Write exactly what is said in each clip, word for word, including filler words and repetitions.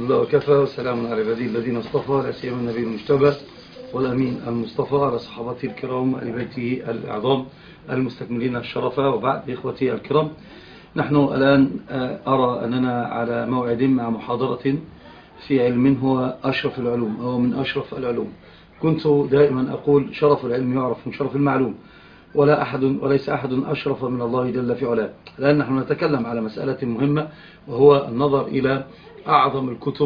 لله وكفى، وسلام على عباده الذين اصطفى، لا سيما النبي المجتبى والأمين المصطفى على صحابته الكرام آل بيته الأعظام المستكملين الشرفة. وبعد إخوتي الكرام، نحن الآن أرى أننا على موعد مع محاضرة في علم هو أشرف العلوم أو من أشرف العلوم. كنت دائما أقول شرف العلم يعرف من شرف المعلوم، ولا أحد وليس أحد أشرف من الله جل في علاه. الآن نحن نتكلم على مسألة مهمة، وهو النظر إلى أعظم الكتب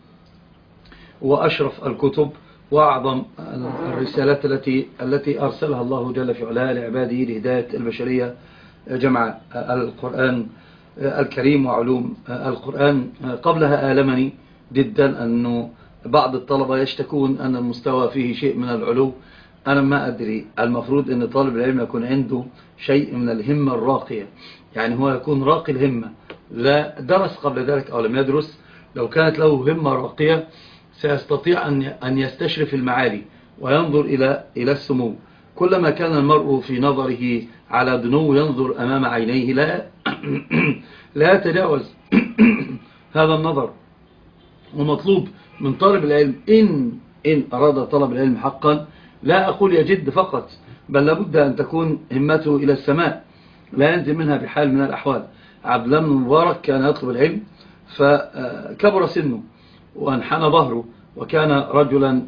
وأشرف الكتب وأعظم الرسالات التي التي أرسلها الله جل في علاه لعباده لهداية البشرية جمعاء، القرآن الكريم وعلوم القرآن. قبلها آلمني جدا أنه بعض الطلبة يشتكون أن المستوى فيه شيء من العلو. أنا ما أدري، المفروض أن طالب العلم يكون عنده شيء من الهمة الراقية، يعني هو يكون راقي الهمة، لا درس قبل ذلك أو لم يدرس. لو كانت له همة راقية سيستطيع أن يستشرف المعالي وينظر إلى إلى السمو. كلما كان المرء في نظره على دنو ينظر أمام عينيه لا لا يتجاوز هذا النظر. ومطلوب من طالب العلم إن إن أراد طلب العلم حقا، لا أقول يجد فقط، بل لابد أن تكون همته إلى السماء لا ينزل منها بحال من الأحوال. عبد الله بن مبارك كان يطلب العلم فكبر سنه وانحنى ظهره، وكان رجلا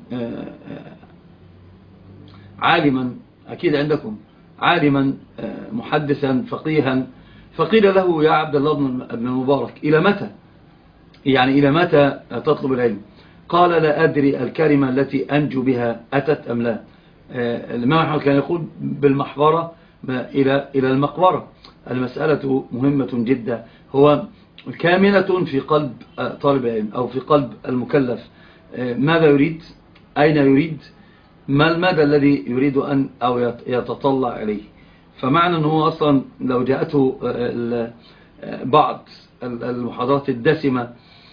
عالما، أكيد عندكم عالما محدثا فقيها. فقيل له يا عبد الله بن مبارك إلى متى، يعني إلى متى تطلب العلم؟ قال لا أدري الكلمة التي أنجو بها أتت أم لا. الإمام أحمد كان يقول بالمحبرة إلى إلى المقبرة. المسألة مهمة جدا، هو كامنة في قلب طالب العلم أو في قلب المكلف. ماذا يريد؟ أين يريد؟ ما المدى الذي يريد أن أو يتطلع إليه؟ فمعنى أنه أصلا لو جاءته بعض المحاضرات الدسمة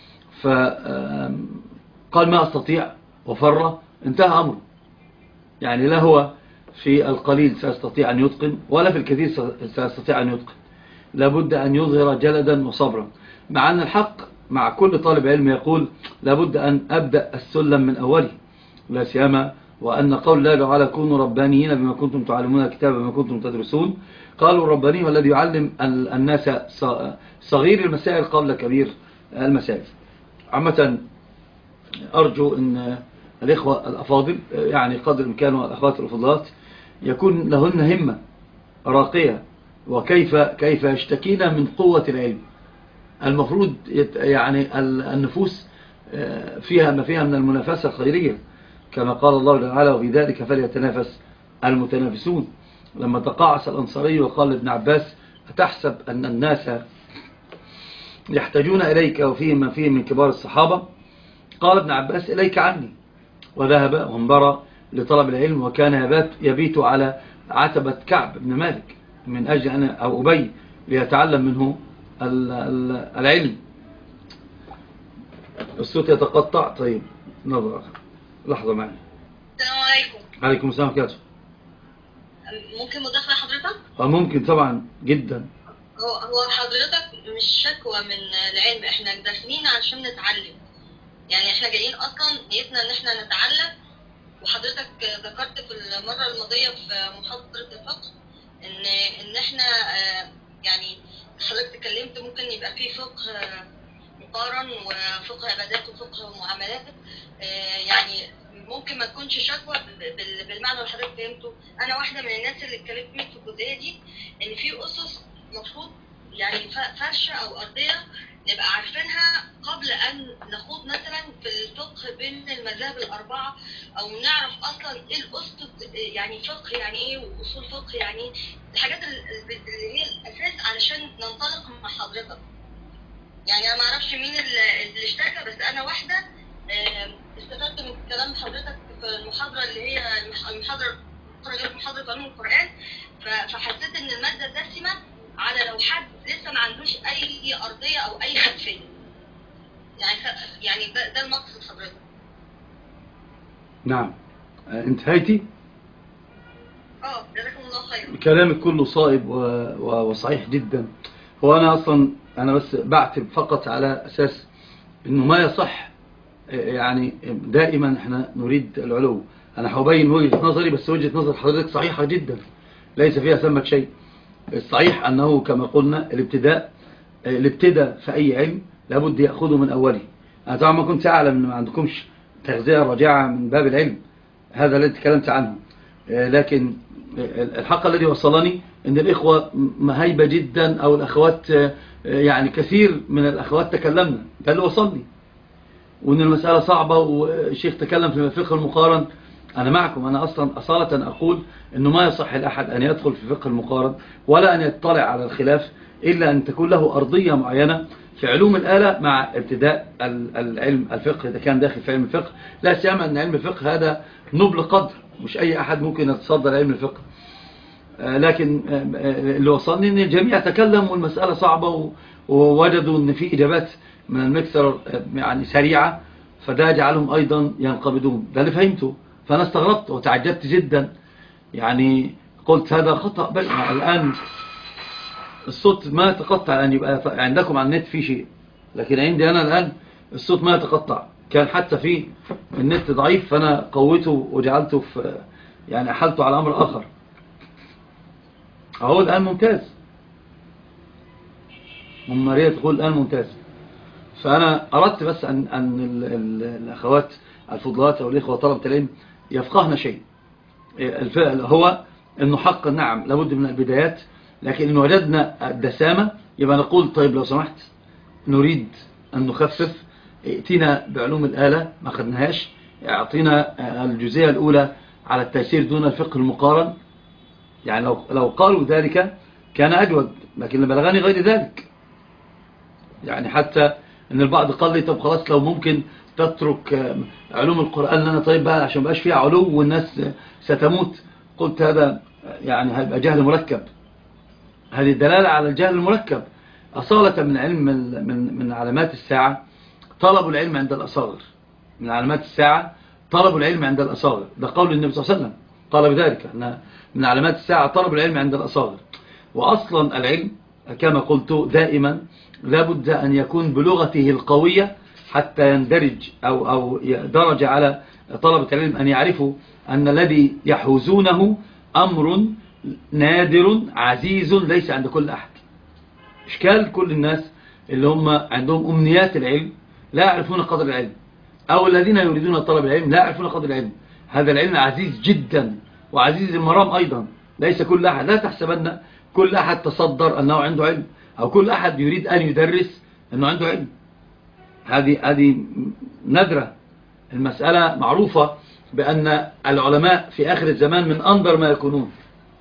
فقال ما أستطيع وفر، انتهى أمره. يعني لا هو في القليل سيستطيع أن يتقن، ولا في الكثير سيستطيع أن يتقن. لابد أن يظهر جلدا وصبرا، مع أن الحق مع كل طالب علم يقول لابد أن أبدأ السلم من أوله، لا سيما وأن قول الله تعالى كونوا ربانيين بما كنتم تعلمون الكتاب بما كنتم تدرسون. قالوا الرباني والذي يعلم الناس صغير المسائل قبل كبير المسائل. عامة أرجو أن الإخوة الأفاضل يعني قدر الإمكان والأخوات الأفضلات يكون لهن همة راقية، وكيف كيف يشتكين من قوة العلم. المفروض يعني النفوس فيها ما فيها من المنافسة الخيرية، كما قال الله تعالى وفي ذلك فليتنافس المتنافسون. لما تقاعس الأنصاري وقال لابن عباس أتحسب أن الناس يحتاجون إليك وفيهم ما فيهم من كبار الصحابة؟ قال ابن عباس إليك عني، وذهب وانبرى لطلب العلم، وكان يبيت على عتبة كعب بن مالك من أجل أن أو أبي ليتعلم منه العلم. الصوت يتقطع. طيب نظر لحظة معي. السلام عليكم. عليكم السلام عليكم. ممكن مداخلة حضرتك؟ ممكن طبعا جدا. هو هو حضرتك مش شكوى من العلم، احنا داخلين عشان نتعلم. يعني احنا جايين اصلا نيتنا ان احنا نتعلم. وحضرتك ذكرت في المرة الماضية في محاضرة الفقه ان ان احنا يعني حضرتك اتكلمت ممكن يبقى فيه فقه مقارن وفقه عبادات وفقه معاملات. يعني ممكن ما تكونش شكوى بالمعنى اللي حضرتك فهمته. انا واحده من الناس اللي اتكلمت في الجزئيه دي ان في اسس مفروض يعني فرشه او ارضيه نبقى عارفينها قبل ان نخوض مثلا في الفقه بين المذاهب الاربعه، او نعرف اصلا ايه الاسس، يعني فقه يعني ايه واصول فقه يعني ايه، الحاجات اللي هي الاساس علشان ننطلق مع حضرتك. يعني انا ما اعرفش مين اللي اشتكى، بس انا واحده استفدت من كلام حضرتك في المحاضره اللي هي المحاضره محاضره علوم القرآن. فحسيت ان الماده دسمه على لو حد لسه ما عندوش اي ارضيه او اي خلفيه. يعني يعني ده, ده المقصد حضرتك. نعم انتهيتي. اه جزاكم الله خير. كلامك كله صائب وصحيح جدا. هو انا اصلا انا بس بعتب فقط على اساس إنه ما يصح. يعني دائما احنا نريد العلو. أنا هبين وجهة نظري، بس وجهة نظر حضرتك صحيحة جدا ليس فيها ثمة شيء. الصحيح أنه كما قلنا الابتداء الابتداء في أي علم لابد يأخذه من أوله. أنا طبعا ما كنت أعلم أن ما عندكمش تغذية راجعة من باب العلم، هذا الذي تكلمت عنه، لكن الحق الذي وصلني أن الإخوة مهيبة جدا، أو الأخوات يعني كثير من الأخوات تكلمنا، ده اللي وصلني، وأن المسألة صعبة. والشيخ تكلم في الفقه المقارن. أنا معكم، أنا أصلا أصالة أقول أنه ما يصح الأحد أن يدخل في الفقه المقارن ولا أن يطلع على الخلاف إلا أن تكون له أرضية معينة في علوم الآلة مع ابتداء العلم الفقه إذا كان داخل في علم الفقه. لا سيما أن علم الفقه هذا نبل قدر، مش أي أحد ممكن يتصدر علم الفقه. لكن اللي وصلني أن الجميع تكلم والمسألة صعبة، ووجدوا أن في إجابات من المكسر يعني سريعة، فده جعلهم أيضا ينقبضون. ده اللي فهمته، فأنا استغربت وتعجبت جدا. يعني قلت هذا خطأ. بل الآن الصوت ما يتقطع، الآن يبقى عندكم على النت في شيء، لكن عندي أنا الآن الصوت ما يتقطع. كان حتى في النت ضعيف، فأنا قوته وجعلته في يعني أحلته على أمر آخر. أهو الآن ممتاز. أم ماريا تقول الآن ممتاز. فأنا أردت بس أن, أن الأخوات الفضلات أو الإخوة طلبة العلم يفقهنا شيء. هو أنه حق نعم لابد من البدايات، لكن إن وجدنا الدسامة يبقى نقول طيب لو سمحت نريد أن نخفف، ائتنا بعلوم الآلة ما خدناهاش، اعطينا الجزئية الأولى على التيسير دون الفقه المقارن. يعني لو, لو قالوا ذلك كان أجود، لكن بلغني غير ذلك. يعني حتى ان البعض قال لي طب خلاص لو ممكن تترك علوم القرآن لنا طيب بقى عشان مبقاش فيه علو والناس ستموت. قلت هذا يعني هيبقى جهل مركب. هذه الدلالة على الجهل المركب. أصالة من علم من من علامات الساعة طلب العلم عند الأصاغر. من علامات الساعة طلب العلم عند الأصاغر، ده قول النبي صلى الله عليه وسلم قال بذلك أن من علامات الساعة طلب العلم عند الأصاغر. وأصلا العلم كما قلت دائما لابد أن يكون بلغته القوية حتى يندرج أو, أو درج على طلبة العلم أن يعرفوا أن الذي يحوزونه أمر نادر عزيز ليس عند كل أحد. إشكال كل الناس اللي هم عندهم أمنيات العلم لا يعرفون قدر العلم، أو الذين يريدون طلب العلم لا يعرفون قدر العلم. هذا العلم عزيز جدا وعزيز المرام أيضا. ليس كل أحد، لا تحسبن كل أحد تصدر أنه عنده علم، أو كل أحد يريد أن يدرس أنه عنده علم. هذه هذه نادرة. المسألة معروفة بأن العلماء في آخر الزمان من أنظر ما يكونون.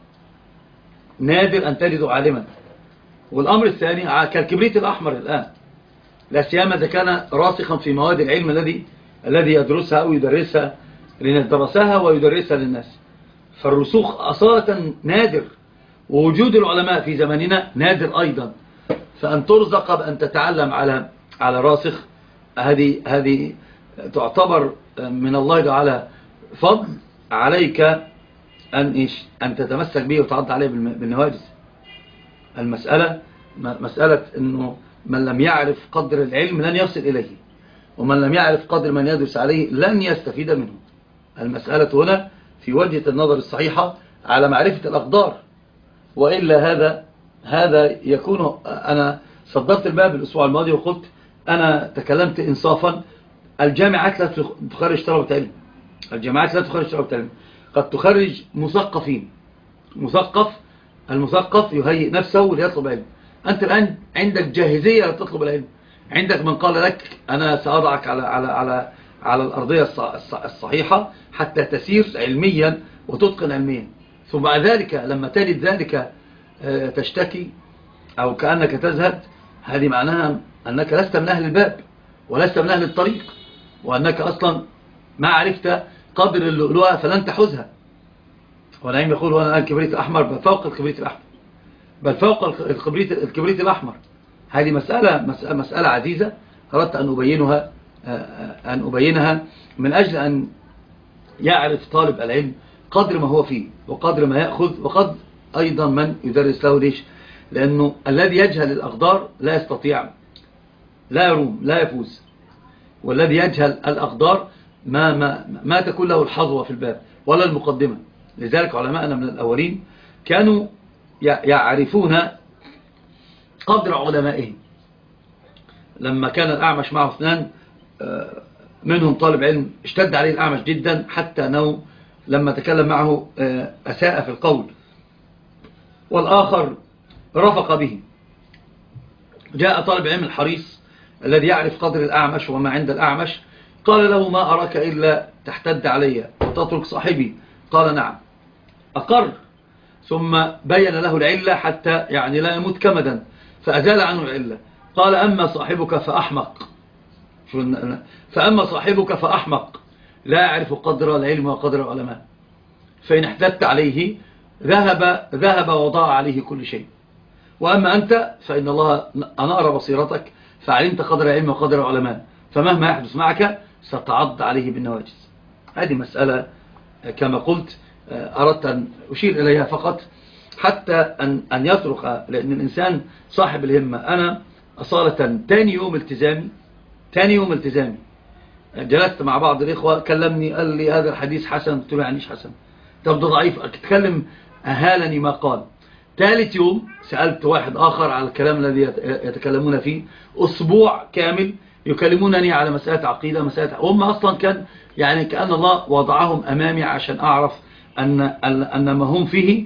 نادر أن تجدوا عالما. والأمر الثاني كالكبريت الأحمر الآن، لا سيما إذا كان راسخا في مواد العلم الذي الذي يدرسها أو يدرسها لأن درسها ويدرسها للناس. فالرسوخ أصالة نادر، ووجود العلماء في زماننا نادر أيضا. فأن ترزق بأن تتعلم على على راسخ، هذه هذه تعتبر من الله تعالى فضل عليك أن إيش أن تتمسك به وتعض عليه بالنواجذ. المسألة مسألة إنه من لم يعرف قدر العلم لن يصل إليه، ومن لم يعرف قدر من يدرس عليه لن يستفيد منه. المسألة هنا في وجهة النظر الصحيحة على معرفة الأقدار، وإلا هذا هذا يكون. أنا صدرت الباب الأسبوع الماضي وقلت أنا تكلمت إنصافا. الجامعات لا تخرج طلبة علم، الجامعات لا تخرج طلبة علم، قد تخرج مثقفين. مثقف، المثقف يهيئ نفسه ليطلب علم. أنت الآن عندك جاهزية لتطلب العلم. عندك من قال لك أنا سأضعك على على على على الأرضية الصحيحة حتى تسير علميا وتتقن علميا. ثم بعد ذلك لما تجد ذلك تشتكي أو كأنك تزهد، هذه معناها أنك لست من أهل الباب ولست من أهل الطريق، وأنك أصلا ما عرفت قدر اللؤلؤة فلن تحوزها. ونعيم يقول هنا الكبريت الأحمر بل فوق الكبريت الأحمر، بل فوق الكبريت, الكبريت الأحمر. هذه مسألة, مسألة عزيزة أردت أن أبينها, أن أبينها من أجل أن يعرف طالب العلم قدر ما هو فيه وقدر ما يأخذ، وقد أيضا من يدرس له. ليش؟ لأنه الذي يجهل الأقدار لا يستطيع، لا يروم، لا يفوز. والذي يجهل الأقدار ما, ما, ما تكون له الحظوة في الباب ولا المقدمة. لذلك علماءنا من الأولين كانوا يعرفون قدر علمائهم. لما كان الأعمش معه اثنان منهم طالب علم اشتد عليه الأعمش جدا حتى أنه لما تكلم معه أساء في القول، والآخر رفق به. جاء طالب علم الحريص الذي يعرف قدر الأعمش وما عند الأعمش، قال له: ما أراك إلا تحتد علي وتترك صاحبي؟ قال: نعم. أقر، ثم بين له العلة حتى يعني لا يموت كمدا، فأزال عنه العلة. قال: أما صاحبك فأحمق فأما صاحبك فأحمق لا يعرف قدر العلم وقدر العلماء، فإن احتدت عليه ذهب ذهب وضاع عليه كل شيء. وأما أنت فإن الله أنار بصيرتك فعلمت قدر العلم وقدر العلماء، فمهما يحدث معك ستعض عليه بالنواجس. هذه مسألة كما قلت أردت أن أشير إليها فقط حتى أن, أن يترك، لأن الإنسان صاحب الهمة. أنا أصالة تاني يوم التزامي تاني يوم التزامي جلست مع بعض الإخوة، كلمني قال لي: هذا الحديث حسن. قلت له: يعني إيش حسن؟ طب ده ضعيف. أتكلم أهالني ما قال. ثالث يوم سألت واحد آخر على الكلام الذي يتكلمون فيه. أسبوع كامل يكلمونني على مسألة عقيدة، مسألة هم أصلا كان يعني كأن الله وضعهم أمامي عشان أعرف أن, أن ما هم فيه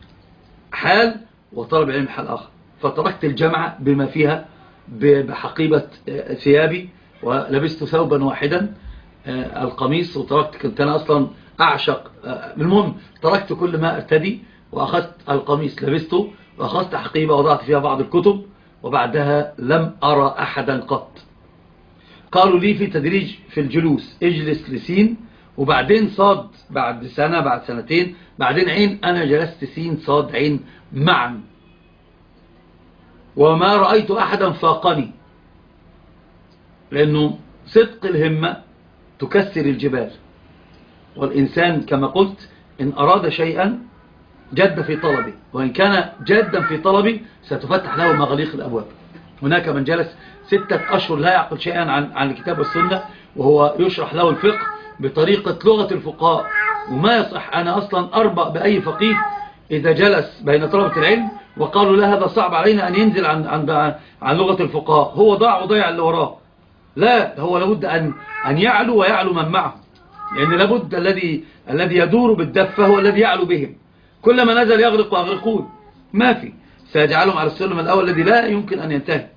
حال وطلب العلم حال آخر. فتركت الجامعة بما فيها بحقيبة ثيابي ولبست ثوبا واحدا القميص، وتركت، كنت أنا أصلا أعشق. المهم تركت كل ما ارتدي وأخذت القميص لبسته وأخذت حقيبة وضعت فيها بعض الكتب، وبعدها لم أرى أحدا قط. قالوا لي في تدريج في الجلوس: اجلس لسين وبعدين صاد بعد سنة بعد سنتين بعدين عين. أنا جلست سين صاد عين معا، وما رأيت أحدا فاقني، لأنه صدق الهمة تكسر الجبال. والإنسان كما قلت إن أراد شيئا جد في طلبه، وإن كان جادا في طلبه ستفتح له مغاليق الأبواب. هناك من جلس ستة أشهر لا يعقل شيئا عن عن الكتاب والسنة، وهو يشرح له الفقه بطريقة لغة الفقهاء، وما يصح. أنا أصلا أربأ بأي فقيه إذا جلس بين طلبة العلم وقالوا: لا، هذا صعب علينا أن ينزل عن عن عن لغة الفقهاء، هو ضاع وضيع اللي وراه. لا، هو لابد أن أن يعلو ويعلو من معه، لأن يعني لابد الذي الذي يدور بالدفة هو الذي يعلو بهم. كلما نزل يغرق ويغرقون، ما في، سيجعلهم على السلم الأول الذي لا يمكن أن ينتهي.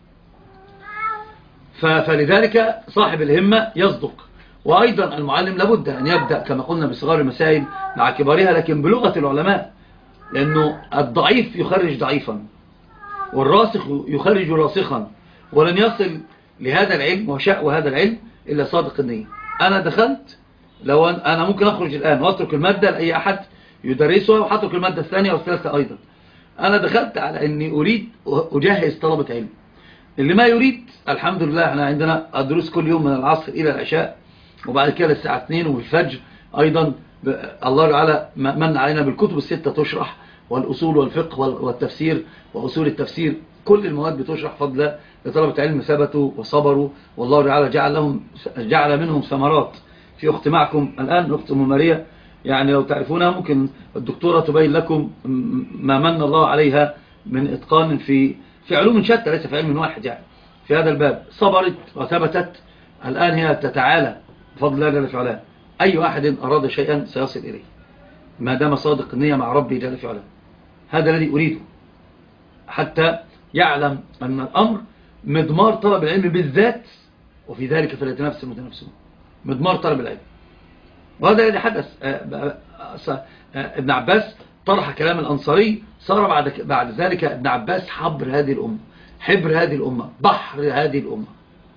فلذلك صاحب الهمة يصدق. وأيضا المعلم لابد أن يبدأ كما قلنا بصغار المسائل مع كبارها، لكن بلغة العلماء، لأنه الضعيف يخرج ضعيفا والراسخ يخرج راسخا، ولن يصل لهذا العلم وشأو هذا العلم إلا صادق النية. أنا دخلت، لو أنا ممكن أخرج الآن وأترك المادة لأي أحد يدرسها وحترك المادة الثانية والثالثة أيضا. أنا دخلت على أني أريد أجهز طلبة علم. اللي ما يريد الحمد لله، احنا عندنا الدروس كل يوم من العصر إلى العشاء، وبعد كده الساعة اثنين والفجر أيضا. الله تعالى من علينا بالكتب الستة تشرح، والأصول والفقه والتفسير وأصول التفسير، كل المواد بتشرح فضل لطلبة علم ثبتوا وصبروا، والله تعالى جعل لهم جعل منهم ثمرات. في أخت معكم الآن، أخت أم ماريا، يعني لو تعرفونها ممكن الدكتورة تبين لكم ما من الله عليها من إتقان في في علوم شتى، ليس في علم واحد. يعني في هذا الباب صبرت وثبتت، الآن هي تتعالى بفضل الله جل في علاه. أي أحد أراد شيئا سيصل إليه ما دام صادق النية مع ربي جل في علاه. هذا الذي أريده، حتى يعلم أن الأمر مضمار طلب العلم بالذات، وفي ذلك فليتنافس المتنافسون. مضمار طلب العلم، وهذا الذي حدث. ابن عباس طرح كلام الأنصاري، صار بعد بعد ذلك ابن عباس حبر هذه الأمة، حبر هذه الأمة، بحر هذه الأمة.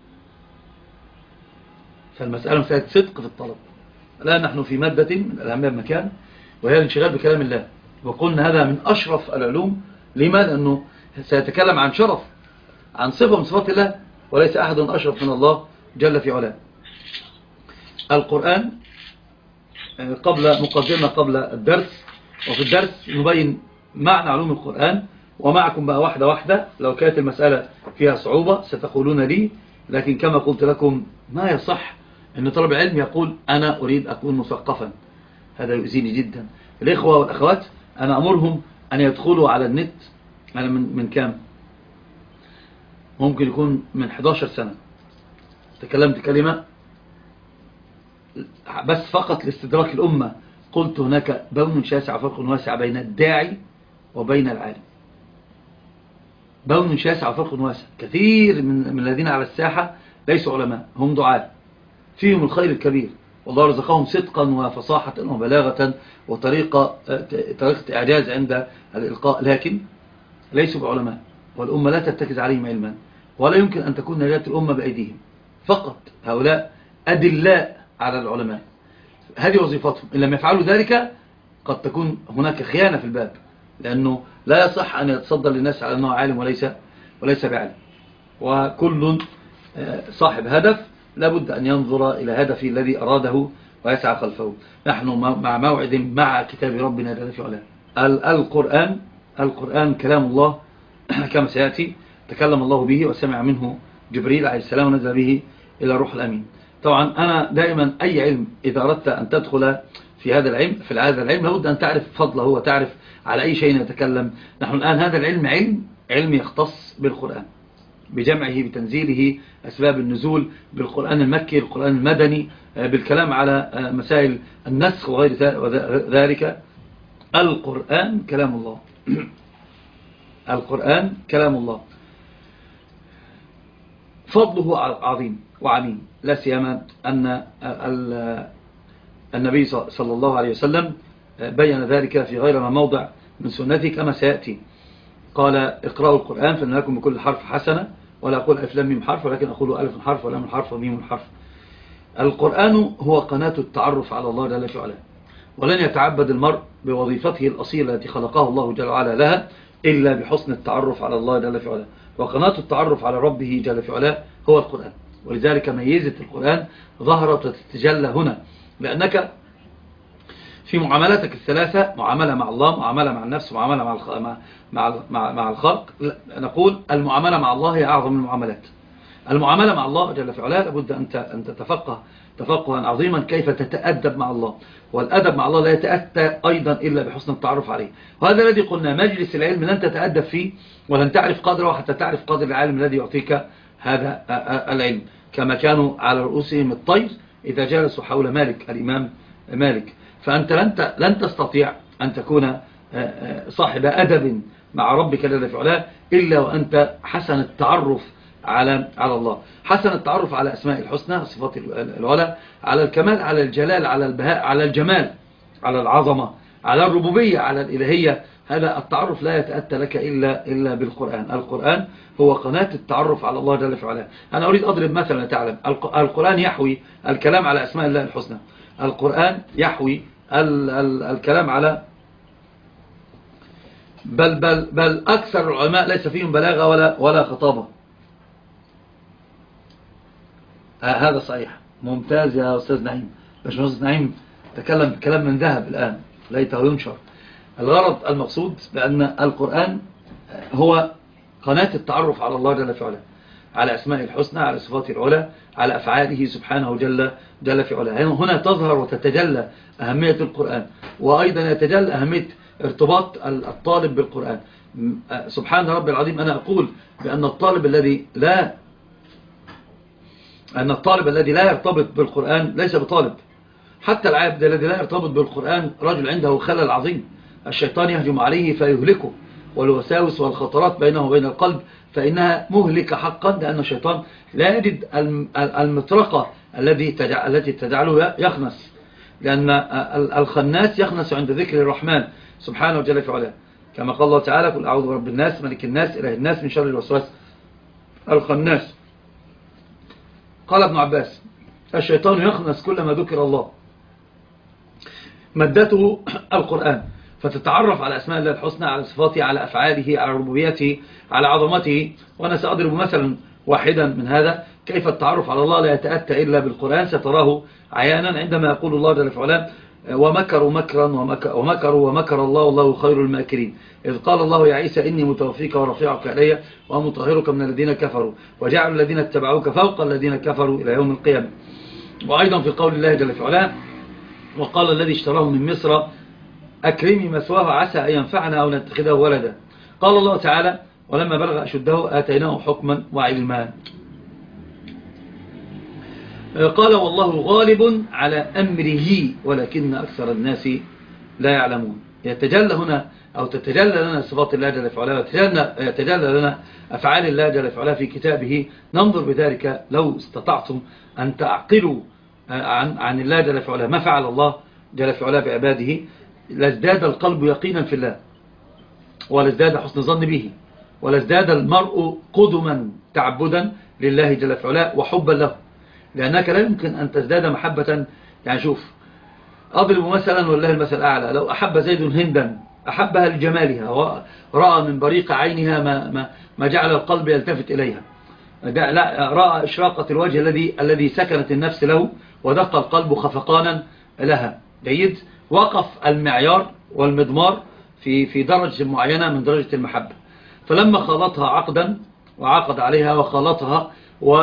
فالمسألة مسألة صدق في الطلب. الآن نحن في مادة من الأهمية بمكان، وهي الانشغال بكلام الله، وقلنا هذا من أشرف العلوم. لما؟ لأنه سيتكلم عن شرف، عن صفة من صفات الله، وليس أحد أشرف من الله جل في علاه. القرآن قبل مقدمة قبل الدرس، وفي الدرس نبين معنى علوم القرآن. ومعكم بقى واحدة واحدة، لو كانت المسألة فيها صعوبة ستقولون لي، لكن كما قلت لكم ما يصح أن طالب العلم يقول أنا أريد أكون مثقفا، هذا يؤذيني جدا. الإخوة والأخوات أنا أمرهم أن يدخلوا على النت. أنا من, من كام ممكن يكون من حداشر سنة تكلمت كلمة بس فقط لاستدراك الأمة، قلت هناك بون شاسع وفرق واسع بين الداعي وبين العالم. بون شاسع وفرق واسع. كثير من, من الذين على الساحة ليسوا علماء، هم دعاء فيهم الخير الكبير، والله رزقهم صدقا وفصاحة وبلاغة وطريقة طريقة إعجاز عند الإلقاء، لكن ليسوا بعلماء، والأمة لا تتكز عليهم علما، ولا يمكن أن تكون نجاة الأمة بأيديهم فقط. هؤلاء أدلاء على العلماء، هذه وظيفتهم. إن لم يفعلوا ذلك قد تكون هناك خيانة في الباب، لأنه لا يصح أن يتصدر للناس على أنه عالم وليس وليس بعلم. وكل صاحب هدف لابد أن ينظر إلى هدفه الذي أراده ويسعى خلفه. نحن مع موعد مع كتاب ربنا جل في علاه. القرآن القرآن كلام الله كما سيأتي، تكلم الله به وسمع منه جبريل عليه السلام ونزل به إلى الروح الأمين. طبعا أنا دائما أي علم إذا أردت أن تدخل في هذا العلم في هذا العلم لابد أن تعرف فضله وتعرف على أي شيء يتكلم. نحن الآن هذا العلم علم علم يختص بالقرآن، بجمعه بتنزيله، أسباب النزول، بالقرآن المكي القرآن المدني، بالكلام على مسائل النسخ وغير ذلك. القرآن كلام الله. القرآن كلام الله، فضله عظيم وعميم، لا سيما أن النبي صلى الله عليه وسلم بين ذلك في غير ما موضع من سنته كما سيأتي. قال اقرأوا القرآن فإن لكم بكل حرف حسنة، ولا أقول ألف لام ميم حرف ولكن أقول ألف حرف ولام حرف وميم حرف. القرآن هو قناة التعرف على الله جل في علاه، ولن يتعبد المرء بوظيفته الأصيلة التي خلقه الله جل وعلا لها إلا بحسن التعرف على الله جل في علاه. وقناة التعرف على ربه جل في علاه هو القرآن، ولذلك ميزة القرآن ظهرت وتتجلى هنا، لأنك في معاملاتك الثلاثة، معاملة مع الله، معاملة مع النفس، معاملة مع مع مع, مع الخلق، نقول المعاملة مع الله هي أعظم المعاملات. المعاملة مع الله جل في علاه لابد أن أن تتفقه تفقها عظيما كيف تتأدب مع الله، والأدب مع الله لا يتأتى أيضا إلا بحسن التعرف عليه. وهذا الذي قلنا مجلس العلم لن تتأدب فيه ولن تعرف قدره حتى تعرف قدر العالم الذي يعطيك هذا العلم، كما كانوا على رؤوسهم الطير إذا جلسوا حول مالك الإمام مالك. فأنت لن لن تستطيع أن تكون صاحب أدب مع ربك جل في علاه إلا وأنت حسن التعرف على على الله، حسن التعرف على أسماء الحسنى، صفات العلى، على الكمال، على الجلال، على البهاء، على الجمال، على العظمة، على الربوبية، على الإلهية. هذا التعرف لا يتأتى لك إلا إلا بالقرآن. القرآن هو قناة التعرف على الله جل في علاه. أنا أريد أضرب مثلا تعلم. القرآن يحوي الكلام على أسماء الله الحسنى، القرآن يحوي ال ال الكلام على بل بل بل أكثر العلماء ليس فيهم بلاغة ولا ولا خطابة. آه هذا صحيح، ممتاز يا أستاذ نعيم. باشمهندس نعيم تكلم كلام من ذهب الآن ليته ينشر. الغرض المقصود بأن القرآن هو قناة التعرف على الله جل في علاه، على أسماء الحسنى، على صفات العلى، على أفعاله سبحانه جل جل في علاه. هنا تظهر وتتجلى أهمية القرآن، وأيضا يتجلى أهمية ارتباط الطالب بالقرآن. سبحان ربي العظيم. أنا أقول بأن الطالب الذي لا أن الطالب الذي لا يرتبط بالقرآن ليس بطالب. حتى العابد الذي لا يرتبط بالقرآن رجل عنده خلل عظيم، الشيطان يهجم عليه فيهلكه، والوساوس والخطرات بينه وبين القلب فإنها مهلكة حقا، لأن الشيطان لا يجد المطرقة التي التي تجعله يخنس، لأن الخناس يخنس عند ذكر الرحمن سبحانه وتعالى في علاه، كما قال الله تعالى: قل أعوذ برب الناس ملك الناس إله الناس من شر الوسواس الخناس. قال ابن عباس: الشيطان يخنس كلما ذكر الله. مادته القرآن، فتتعرف على أسماء الله الحسنى، على صفاته، على أفعاله، على ربوبيته، على عظمته. وأنا سأضرب مثلا واحدا من هذا، كيف التعرف على الله لا يتأتى إلا بالقرآن. ستراه عيانا عندما يقول الله جل وعلا: ومكروا مكرا ومكروا ومكر الله والله خير الماكرين. إذ قال الله يا عيسى إني متوفيك ورافعك إلي ومطهرك من الذين كفروا وجعلوا الذين اتبعوك فوق الذين كفروا إلى يوم القيامة. وأيضا في قول الله جل في علاه وقال الذي اشتراه من مصر أكرمي مثواه عسى أن ينفعنا أو نتخذه ولدا. قال الله تعالى ولما بلغ أشده آتيناه حكما وعلما. قال والله غالب على أمره ولكن أكثر الناس لا يعلمون. يتجلى هنا أو تتجلى لنا صفات الله جل في علاه ويتجلى لنا أفعال الله جل في علاه في كتابه. ننظر بذلك لو استطعتم أن تعقلوا عن, عن الله جل في علاه ما فعل الله جل في علاه بعباده لازداد القلب يقينا في الله ولازداد حسن ظن به ولازداد المرء قدما تعبدا لله جل في علاه وحبا له، لأنك لا يمكن أن تزداد محبة. يعني شوف أضرب مثلا والله المثل الأعلى، لو أحب زيد هندا أحبها لجمالها ورأى من بريق عينها ما, ما, ما جعل القلب يلتفت إليها، لا رأى إشراقة الوجه الذي الذي سكنت النفس له ودق القلب خفقانا لها. جيد. وقف المعيار والمضمار في في درجة معينة من درجة المحبة، فلما خلطها عقدا وعقد عليها وخلطها و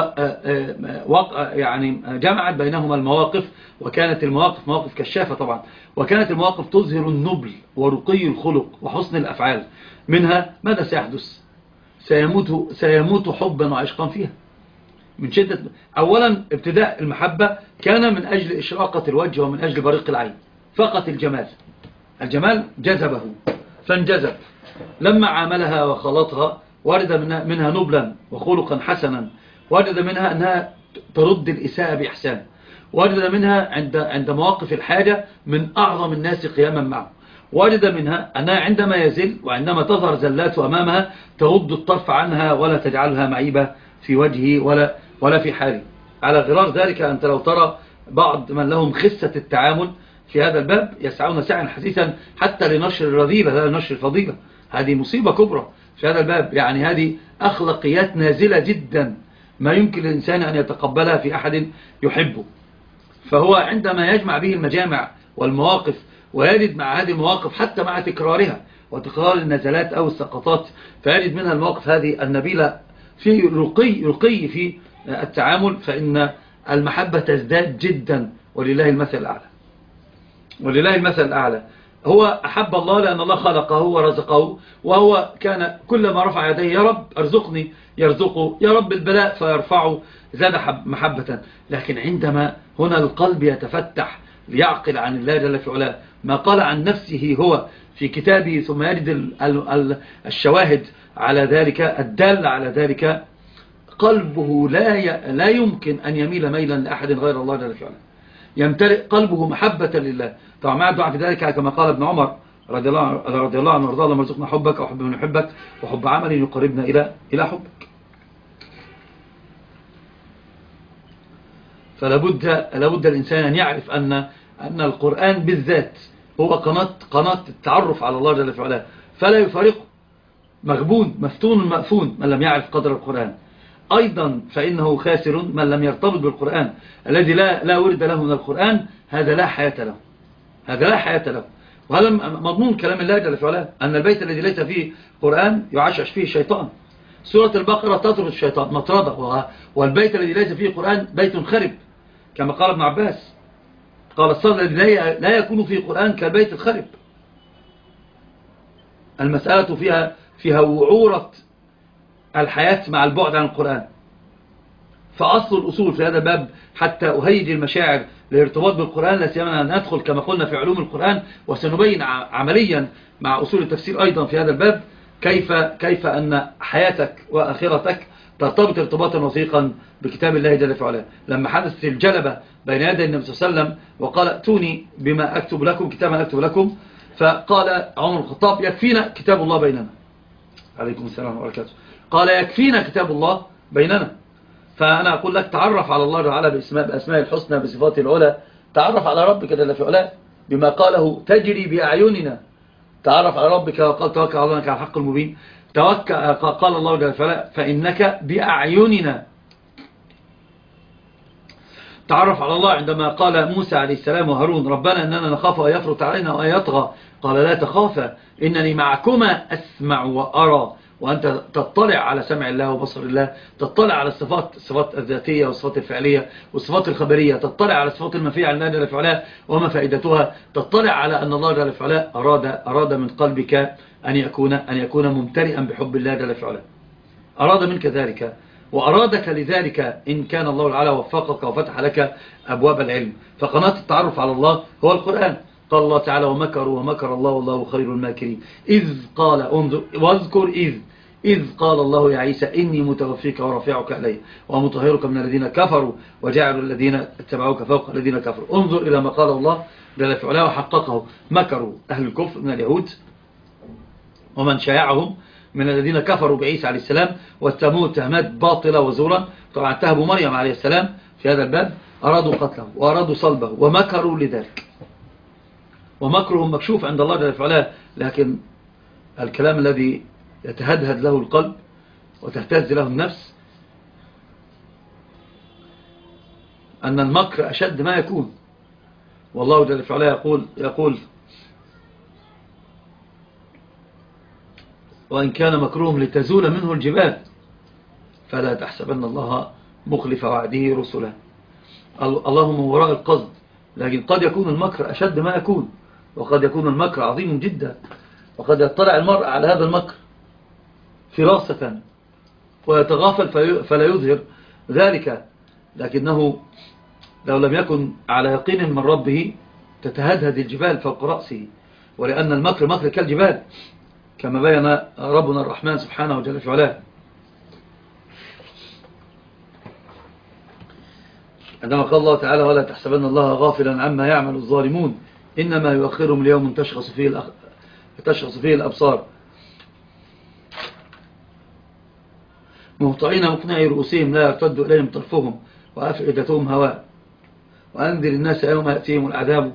يعني جمعت بينهما المواقف، وكانت المواقف مواقف كشافة طبعا، وكانت المواقف تظهر النبل ورقي الخلق وحسن الأفعال. منها ماذا سيحدث؟ سيموت سيموت حبا وعشقا فيها من شدة. أولا ابتداء المحبة كان من أجل إشراقة الوجه ومن أجل بريق العين فقط. الجمال الجمال جذبه فانجذب. لما عاملها وخلطها ورد منها, منها نبلا وخلقا حسنا، ورد منها أنها ترد الإساءة بإحسان، ورد منها عند عند مواقف الحاجة من أعظم الناس قياما معه، ورد منها أنها عندما يزل وعندما تظهر زلات أمامها ترد الطرف عنها ولا تجعلها معيبة في وجهه ولا ولا في حاله. على غرار ذلك أنت لو ترى بعض من لهم خسة التعامل في هذا الباب يسعون سعيا حثيثا حتى لنشر الرذيلة لا لنشر الفضيلة. هذه مصيبة كبرى في هذا الباب. يعني هذه أخلاقيات نازلة جدا ما يمكن للإنسان أن يتقبلها في أحد يحبه. فهو عندما يجمع به المجامع والمواقف ويجد مع هذه المواقف حتى مع تكرارها وتكرار النزلات أو السقطات فيجد منها المواقف هذه النبيلة في رقي, رقي في التعامل، فإن المحبة تزداد جدا. ولله المثل الأعلى ولله المثل الأعلى. هو أحب الله لأن الله خلقه ورزقه، وهو كان كلما رفع يديه يا رب أرزقني يرزقه، يا رب البلاء فيرفعه، زاد محبة. لكن عندما هنا القلب يتفتح ليعقل عن الله جل في علاه ما قال عن نفسه هو في كتابه، ثم يجد الشواهد على ذلك الدالة على ذلك، قلبه لا لا يمكن أن يميل ميلا لأحد غير الله جل في علاه. يمتلئ قلبه محبة لله. طبعا ما يدعى في ذلك كما قال ابن عمر رضي الله رضي الله عنه وارضاه: اللهم ارزقنا حبك وحب من يحبك وحب عمل يقربنا إلى إلى حبك. فلا بد لابد الإنسان أن يعرف أن أن القرآن بالذات هو قناة قناة التعرف على الله جل في علاه، فلا يفارقه. مغبون مفتون مأفون من لم يعرف قدر القرآن. أيضا فإنه خاسر من لم يرتبط بالقرآن. الذي لا لا ورد له من القرآن هذا لا حياة له، هذا لا حياة له. وهذا مضمون كلام الله جل في علاه أن البيت الذي ليس فيه قرآن يعشش فيه الشيطان. سورة البقرة تطرد الشيطان مطرده، والبيت الذي ليس فيه قرآن بيت خرب، كما قال ابن عباس قال: الصلاة الذي لا يكون فيه قرآن كالبيت الخرب. المسألة فيها فيها وعورة الحياة مع البعد عن القرآن. فأصل الأصول في هذا الباب حتى أهيج المشاعر للارتباط بالقرآن، لا سيما أن ندخل كما قلنا في علوم القرآن، وسنبين عمليا مع أصول التفسير أيضا في هذا الباب كيف كيف أن حياتك وآخرتك ترتبط ارتباطا وثيقا بكتاب الله جل في علاه. لما حدثت الجلبة بين يدي النبي صلى الله عليه وسلم وقال: ائتوني بما أكتب لكم، كتابا أكتب لكم، فقال عمر الخطاب: يكفينا كتاب الله بيننا. عليكم السلام ورحمة الله وبركاته. قال: يكفينا كتاب الله بيننا. فأنا أقول لك تعرف على الله تعالى بأسماء الحسنى بصفاته العلى، تعرف على ربك جل في علاه بما قاله: تجري بأعيننا. تعرف على ربك وقال: توكل على الله على الحق المبين. توكل قال الله جل في علاه: فإنك بأعيننا. تعرف على الله عندما قال موسى عليه السلام وهارون ربنا إننا نخاف أن يفرط علينا وأن يطغى، قال لا تخافا إنني معكما أسمع وأرى. وأنت تطلع على سمع الله وبصر الله، تطلع على الصفات الصفات الذاتية والصفات الفعلية والصفات الخبرية، تطلع على الصفات المنفية عن الله جل في علاه وما فائدتها، تطلع على أن الله جل في علاه أراد, أراد من قلبك أن يكون, أن يكون ممتلئا بحب الله جل في علاه، أراد منك ذلك وأرادك لذلك إن كان الله تعالى وفقك وفتح لك أبواب العلم. فقناة التعرف على الله هو القرآن. قال الله تعالى ومكروا ومكر الله والله خير الماكرين إذ قال انظر واذكر إذ إذ قال الله يا عيسى إني متوفيك ورافعك إلي ومطهرك من الذين كفروا وجعلوا الذين اتبعوك فوق الذين كفروا. انظر إلى ما قال الله جل في علاه وحققه. مكروا أهل الكفر من اليهود ومن شايعهم من الذين كفروا بعيسى عليه السلام واتهموه اتهامات باطلة وزورا. طبعا اتهموا مريم عليه السلام في هذا الباب، أرادوا قتله وأرادوا صلبه ومكروا لذلك، ومكرهم مكشوف عند الله جل في علاه. لكن الكلام الذي يتهدهد له القلب وتهتز له النفس أن المكر أشد ما يكون. والله جل في علاه يقول, يقول وإن كان مكرهم لتزول منه الجبال فلا تحسبن الله مخلف وعده رسله. اللهم وراء القصد، لكن قد يكون المكر أشد ما يكون، وقد يكون المكر عظيم جدا، وقد يطلع المرء على هذا المكر فراسة ويتغافل فلا يظهر ذلك، لكنه لو لم يكن على يقين من ربه تتهدهد الجبال فوق رأسه. ولأن المكر مكر كالجبال كما بين ربنا الرحمن سبحانه وجل في علاه عندما قال الله تعالى ولا تحسبن الله غافلا عما يعمل الظالمون إنما يؤخرهم ليوم تشخص فيه, الأخ... تشخص فيه الأبصار مهطعين مقنعي رؤوسهم لا يرتد إليهم طرفهم وأفئدتهم هواء وأنذر الناس يوم يأتيهم العذاب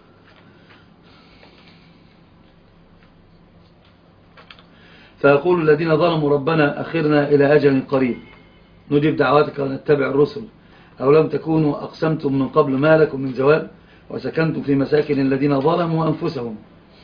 فيقول الذين ظلموا ربنا أخرنا إلى أجل قريب نجيب دعواتك ونتبع الرسل أو لم تكونوا أقسمتم من قبل ما لكم من زوال وسكنتم في مساكن الذين ظلموا أنفسهم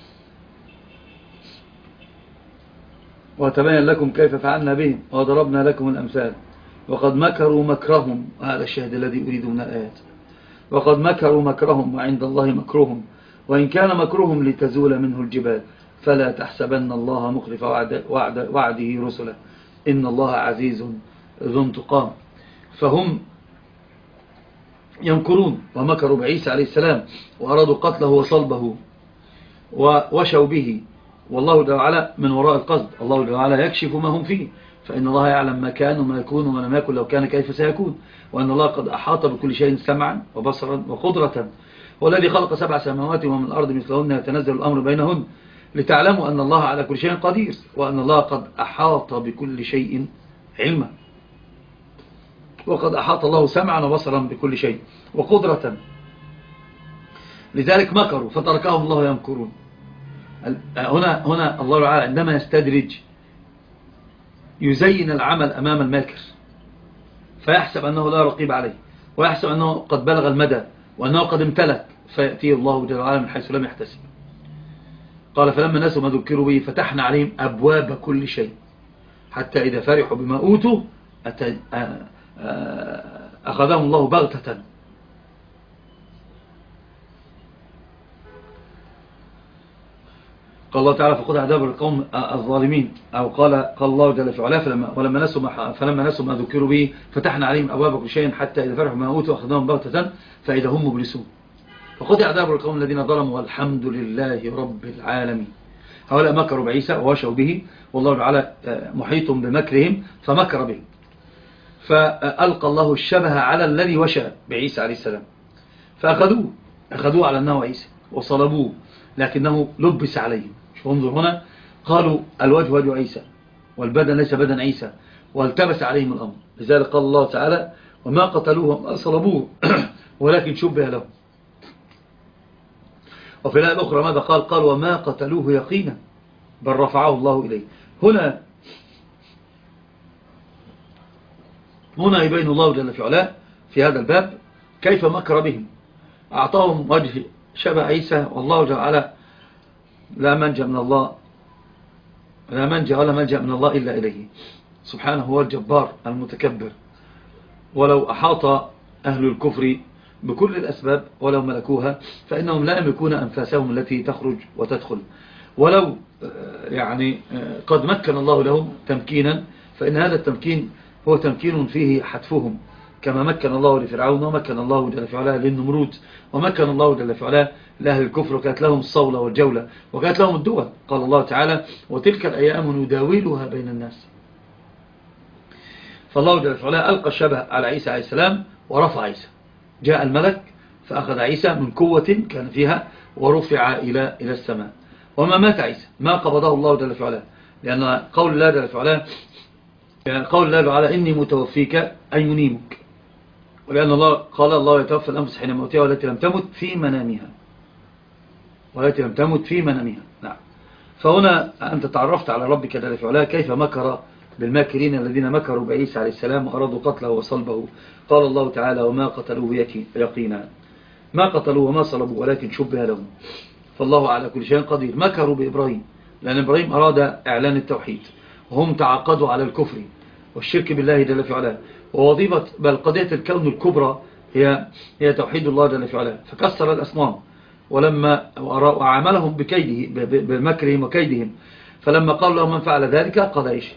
وتبين لكم كيف فعلنا بهم وضربنا لكم الأمثال وقد مكروا مكرهم. هذا الشهد الذي أريد من الآيات. وقد مكروا مكرهم وعند الله مكرهم وإن كان مكرهم لتزول منه الجبال فلا تحسبن الله مخلف وعد وعد وعده رسله إن الله عزيز ذو انتقام. فهم يمكرون ومكروا بعيسى عليه السلام وأرادوا قتله وصلبه ووشوا به، والله جل وعلا من وراء القصد. الله جل وعلا يكشف ما هم فيه، فإن الله يعلم ما كان وما يكون وما لم يكن لو كان كيف سيكون، وأن الله قد أحاط بكل شيء سمعا وبصرا وقدرة. والذي خلق سبع سماوات ومن الأرض مثلهن يتنزل الأمر بينهن لتعلموا أن الله على كل شيء قدير وأن الله قد أحاط بكل شيء علما. وقد أحاط الله سمعا وبصرا بكل شيء وقدرة، لذلك مكروا فتركهم الله يمكرون. هنا هنا الله تعالى عندما يستدرج يزين العمل أمام الماكر فيحسب أنه لا رقيب عليه ويحسب أنه قد بلغ المدى وأنه قد امتلك، فيأتيه الله جل وعلا من حيث لم يحتسب. قال فلما نسوا ما ذكروا به فتحنا عليهم أبواب كل شيء حتى إذا فرحوا بما أوتوا أخذهم الله بغتة. قال الله تعالى فقد عذاب القوم الظالمين، أو قال قال الله جل في علاه فلما, ولما نسوا ما فلما نسوا ما ذكروا به فتحنا عليهم أبواب كل شيء حتى إذا فرحوا بما أوتوا أخذهم بغتة فإذا هم مبلسون. فقد عذاب القوم الذين ظلموا والحمد لله رب العالمين. هؤلاء مكروا بعيسى ووشوا به والله تعالى محيط بمكرهم فمكر بهم، فألقى الله الشبه على الذي وشى بعيسى عليه السلام فأخذوه أخذوه على أنه عيسى وصلبوه لكنه لبس عليهم. انظر هنا قالوا الوجه وجه عيسى والبدن ليس بدن عيسى والتبس عليهم الأمر. لذلك قال الله تعالى وما قتلوه وما صلبوه ولكن شبه لهم. وفي الآية الأخرى ماذا قال؟ قال وما قتلوه يقينا بل رفعه الله إليه. هنا هنا يبين الله جل في علاه في هذا الباب كيف مكر بهم. أعطاهم وجه شبه عيسى، والله جل وعلا لا منجا من الله لا منجا ولا ملجأ من الله إلا إليه سبحانه، هو الجبار المتكبر. ولو أحاط أهل الكفر بكل الأسباب ولو ملكوها فإنهم لا يملكون أنفاسهم التي تخرج وتدخل. ولو يعني قد مكن الله لهم تمكينا فإن هذا التمكين هو تمكين فيه حتفهم، كما مكن الله لفرعون ومكن الله جل في علاه للنمرود ومكن الله جل في علاه لأهل الكفر، وكانت لهم الصولة والجولة وكانت لهم الدول. قال الله تعالى وتلك الأيام نداولها بين الناس. فالله جل في علاه ألقى الشبه على عيسى عليه السلام ورفع عيسى. جاء الملك فأخذ عيسى من قوة كان فيها ورفع إلى إلى السماء. وما مات عيسى، ما قبضه الله جل في علاه، لأن قول الله جل في علاه قول الله تعالى إني متوفيك أي منيمك، ولأن الله قال الله يتوفى الأنفس حين موتها والتي لم تمت في منامها والتي لم تمت في منامها. نعم. فهنا أنت تعرفت على ربك جل في علاه كيف مكر بالماكرين الذين مكروا بعيسى عليه السلام وأرادوا قتله وصلبه. قال الله تعالى وما قتلوه يقينا، ما قتلوه وما صلبوه ولكن شبه لهم، فالله على كل شيء قدير. مكروا بإبراهيم لأن إبراهيم أراد إعلان التوحيد وهم تعاقدوا على الكفر والشرك بالله جل في علاه، ووظيفة بل قضية الكون الكبرى هي هي توحيد الله جل في علاه، فكسر الأصنام ولما وعاملهم بكيده بمكرهم وكيدهم. فلما قال لهم من فعل ذلك قال إيش؟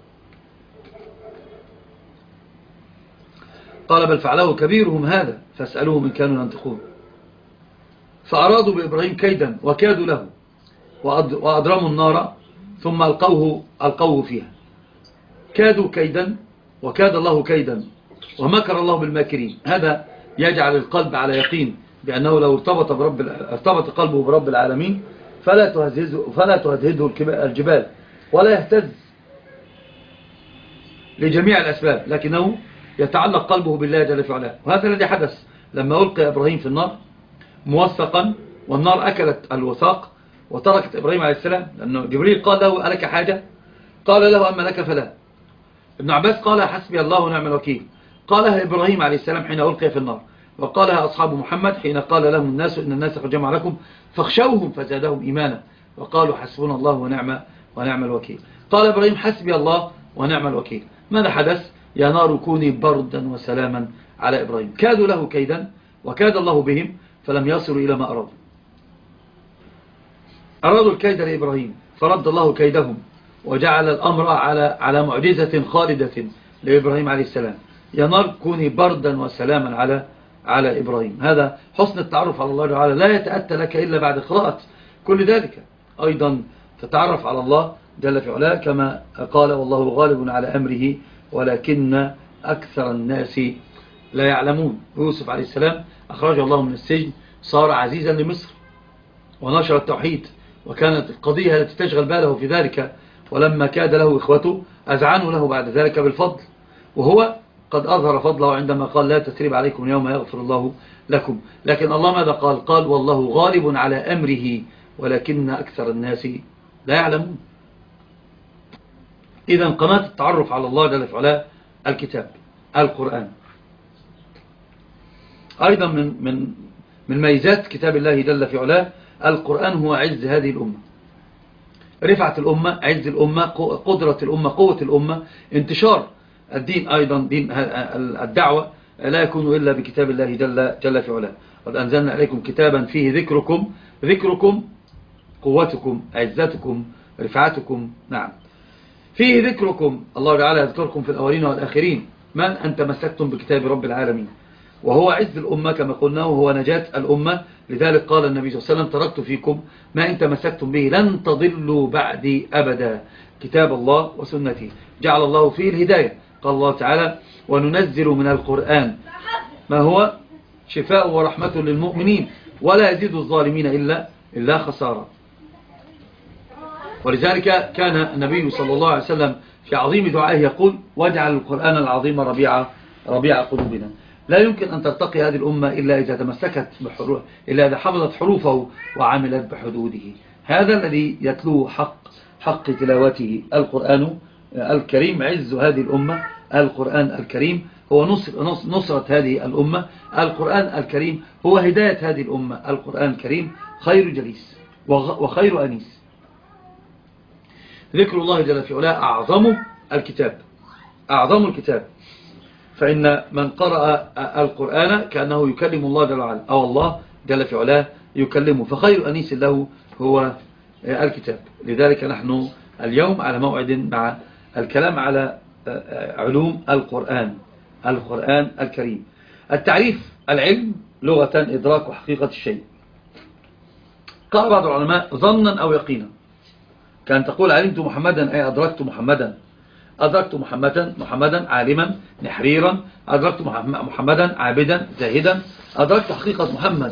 قال بل فعله كبيرهم هذا فاسألوهم إن كانوا ينطقون. فأرادوا بإبراهيم كيدا وكادوا له وأضرموا النار ثم ألقوه, ألقوه فيها. كادوا كيدا وكاد الله كيدا ومكر الله بالماكرين. هذا يجعل القلب على يقين بأنه لو ارتبط, برب ارتبط قلبه برب العالمين فلا تهزه, فلا تهزه الجبال ولا يهتز لجميع الأسباب، لكنه يتعلق قلبه بالله جل في علاه. وهذا الذي حدث لما ألقي إبراهيم في النار موثقا والنار أكلت الوثاق وتركت إبراهيم عليه السلام، لأنه جبريل قال له ألك حاجة؟ قال له أما لك فلا. ابن عباس قال حسبي الله ونعم الوكيل. قالها إبراهيم عليه السلام حين ألقي في النار، وقالها أصحاب محمد حين قال لهم الناس إن الناس قد جمعوا لكم فاخشوهم فزادهم إيمانا وقالوا حسبنا الله ونعم ونعم الوكيل. قال إبراهيم حسبي الله ونعم الوكيل. ماذا حدث؟ يا نار كوني بردا وسلاما على إبراهيم. كادوا له كيدا وكاد الله بهم فلم يصلوا إلى ما أرادوا. أرادوا الكيد لإبراهيم فرد الله كيدهم وجعل الأمر على على معجزة خالدة لإبراهيم عليه السلام. يا نار كوني بردا وسلاما على على إبراهيم. هذا حسن التعرف على الله تعالى لا يتأتى لك إلا بعد قراءة كل ذلك. أيضا تتعرف على الله جل في علاه كما قال والله غالب على أمره ولكن أكثر الناس لا يعلمون. يوسف عليه السلام أخرج الله من السجن صار عزيزا لمصر ونشر التوحيد، وكانت القضية التي تشغل باله في ذلك، ولما كاد له إخوته أذعنوا له بعد ذلك بالفضل، وهو قد أظهر فضله عندما قال لا تثريب عليكم اليوم يغفر الله لكم. لكن الله ماذا قال؟ قال والله غالب على أمره ولكن أكثر الناس لا يعلمون. إذن قناة التعرف على الله جل في علاه الكتاب القرآن. أيضا من من من ميزات كتاب الله جل في علاه القرآن هو عز هذه الأمة، رفعة الأمة، عز الأمة، قدرة الأمة، قوة الأمة، انتشار الدين. أيضا دين الدعوة لا يكون إلا بكتاب الله جل, جل في علاه. قد أنزلنا عليكم كتابا فيه ذكركم، ذكركم قوتكم، عزتكم، رفعتكم. نعم فيه ذكركم، الله تعالى يذكركم في الأولين والآخرين من أن تمسكتم بكتاب رب العالمين، وهو عز الأمة كما قلنا وهو نجاة الأمة. لذلك قال النبي صلى الله عليه وسلم تركت فيكم ما إن تمسكتم به لن تضلوا بعدي أبدا، كتاب الله وسنتي. جعل الله فيه الهداية. قال الله تعالى وننزل من القرآن ما هو شفاء ورحمة للمؤمنين ولا يزيد الظالمين إلا, إلا خسارة. ولذلك كان النبي صلى الله عليه وسلم في عظيم دعائه يقول واجعل القرآن العظيم ربيع, ربيع قلوبنا. لا يمكن أن ترتقي هذه الأمة إلا إذا تمسكت بحروف، إلا إذا حفظت حروفه وعملت بحدوده. هذا الذي يتلو حق حق تلاوته القرآن الكريم عز هذه الأمة القرآن الكريم هو نصر نصرة هذه الأمة. القرآن الكريم هو هداية هذه الأمة. القرآن الكريم خير جليس وخير أنيس. ذكر الله جل في علاه أعظم الكتاب، أعظم الكتاب. فإن من قرأ القرآن كأنه يكلم الله جل وعلا، أو الله جل في علاه يكلمه، فخير أنيس له هو الكتاب. لذلك نحن اليوم على موعد مع الكلام على علوم القرآن، القرآن الكريم. التعريف: العلم لغة إدراك حقيقة الشيء. قال بعض العلماء: ظنا أو يقينا، كان تقول علمت محمدا أي أدركت محمدا، أدركت محمدا محمدا عالما نحريرا، أدركت محمدا عابدا زاهدا، أدركت حقيقة محمد.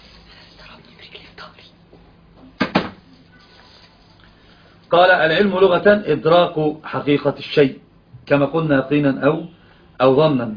قال: العلم لغة إدراك حقيقة الشيء، كما قلنا يقينا أو أو ظنا،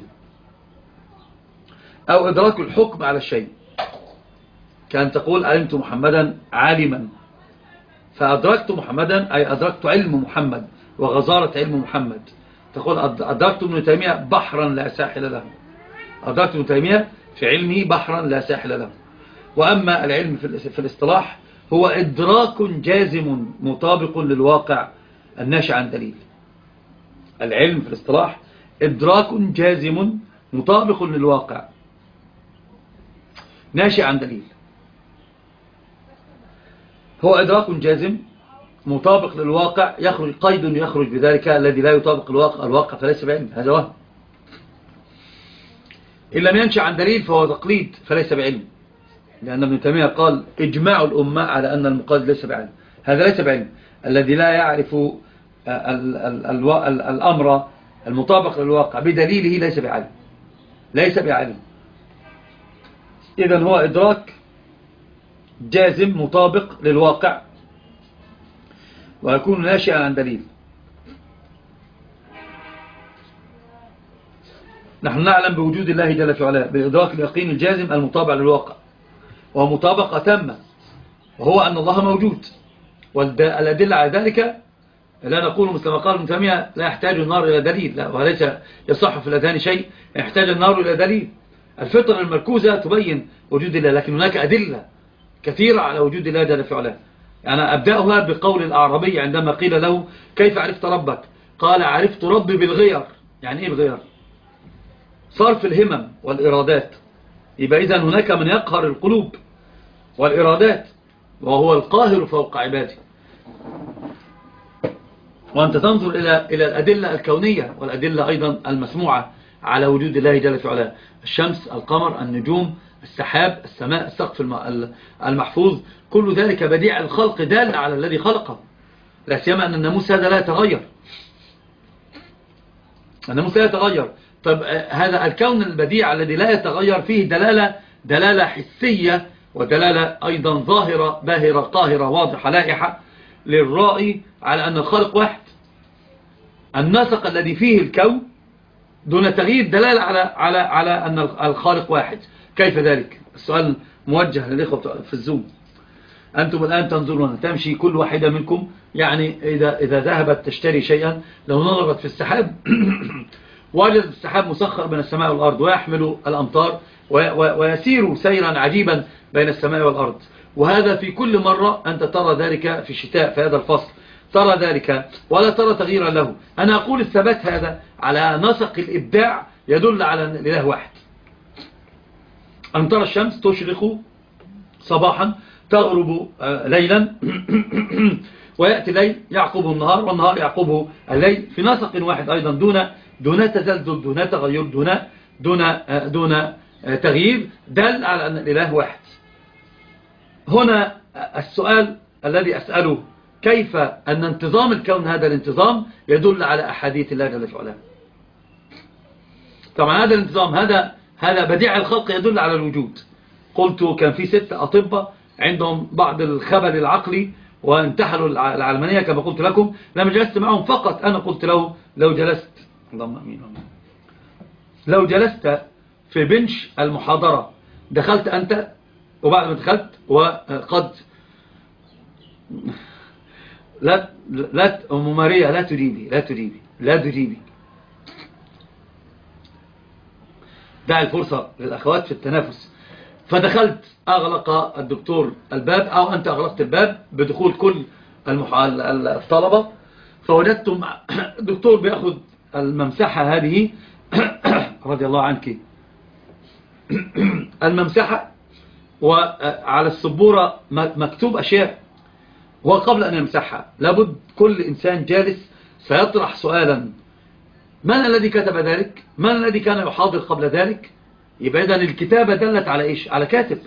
أو إدراك الحكم على الشيء. كان تقول علمت محمدا عالما، فأدركت محمدا أي أدركت علم محمد وغزارة علم محمد. تقول أدركت ابن تيمية بحرا لا ساحل له، أدركت ابن تيمية في علمه بحرا لا ساحل له. وأما العلم في الاصطلاح هو إدراك جازم مطابق للواقع الناشئ عن دليل. العلم في الاصطلاح إدراك جازم مطابق للواقع ناشئ عن دليل. هو إدراك جازم مطابق للواقع، يخرج قيد يخرج بذلك الذي لا يطابق الواقع الواقع فليس بعلم، هذا وهم. إن لم ينشأ عن دليل فهو تقليد فليس بعلم، لأن ابن تيمية قال: إجماع الأمة على أن المقلد ليس بعلم، هذا ليس بعلم. الذي لا يعرف الأمر المطابق للواقع بدليله ليس بعلم، ليس بعلم. إذن هو إدراك جازم مطابق للواقع ويكون ناشئا عن دليل. نحن نعلم بوجود الله جل في علاه بالإدراك اليقين الجازم المطابق للواقع، ومطابقة تامة، وهو أن الله موجود. والأدلة على ذلك لا نقول مثل ما قال ابن تيمية لا يحتاج النار إلى دليل، لا، وليس يصح في الأذهان شيء يحتاج النار إلى دليل. الفطر المركوزة تبين وجود الله، لكن هناك أدلة كثيرة على وجود الله جل في علاه. يعني أبدأها بقول الأعرابي عندما قيل له: كيف عرفت ربك؟ قال: عرفت ربي بالغير. يعني إيه الغير؟ صرف الهمم والإرادات. يبقى إذن هناك من يقهر القلوب والإرادات، وهو القاهر فوق عباده. وأنت تنظر إلى إلى الأدلة الكونية والأدلة أيضا المسموعة على وجود الله جل في علاه: الشمس، القمر، النجوم، السحاب، السماء، السقف المحفوظ، كل ذلك بديع الخلق دال على الذي خلقه. لا سيما أن الناموس هذا لا يتغير، الناموس لا يتغير. طب هذا الكون البديع الذي لا يتغير فيه دلالة دلالة حسية ودلالة أيضا ظاهرة باهرة قاهرة واضحة لائحة للرائي على أن الخالق واحد. النسق الذي فيه الكون دون تغيير دلالة على على على أن الخالق واحد. كيف ذلك؟ السؤال موجه للإخوة في الزوم. أنتم الآن تنظرون، تمشي كل واحدة منكم، يعني إذا إذا ذهبت تشتري شيئا، لو نظرت في السحاب وجدت السحاب مسخر بين السماء والأرض ويحمل الأمطار ويسير سيرا عجيبا بين السماء والأرض. وهذا في كل مرة أنت ترى ذلك في الشتاء في هذا الفصل، ترى ذلك ولا ترى تغييرا له. أنا أقول الثبات هذا على نسق الإبداع يدل على أن الإله واحد. أن ترى الشمس تشرق صباحا تغرب ليلا ويأتي الليل يعقبه النهار والنهار يعقبه الليل في نسق واحد أيضا، دون دون تزلزل، دون تغير، دون دون دون تغيير، دل على أن الإله واحد. هنا السؤال الذي أسأله: كيف أن انتظام الكون هذا الانتظام يدل على أحاديث الله جل في علاه؟ طبعا هذا الانتظام هذا هذا بديع الخلق يدل على الوجود. قلت كان في ست أطباء عندهم بعض الخبل العقلي وانتحلوا العلمانية كما قلت لكم. لما جلست معهم فقط أنا قلت له: لو جلست اللهم أمين لو جلست في بنش المحاضرة، دخلت أنت وبعد ما دخلت وقد لا لا أم ماريا لا تجيبي لا تجيبي لا تجيبي دع الفرصة للأخوات في التنافس. فدخلت أغلق الدكتور الباب أو أنت أغلقت الباب بدخول كل الطلبة، فوجدتم الدكتور بيأخذ الممسحة هذه رضي الله عنك الممسحة، وعلى السبورة مكتوب أشياء، وقبل أن يمسحها لابد كل إنسان جالس سيطرح سؤالا: من الذي كتب ذلك؟ من الذي كان يحاضر قبل ذلك؟ يبقى إذن الكتابة دلت على إيش؟ على كاتب.